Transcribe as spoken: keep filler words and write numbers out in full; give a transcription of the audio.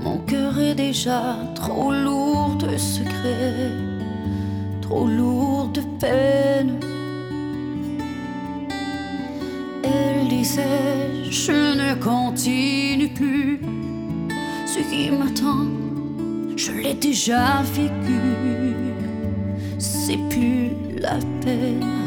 Mon cœur est déjà trop lourd de secrets, trop lourd de peine. Elle disait, je ne continue plus. Ce qui m'attend, je l'ai déjà vécu. C'est plus la peine.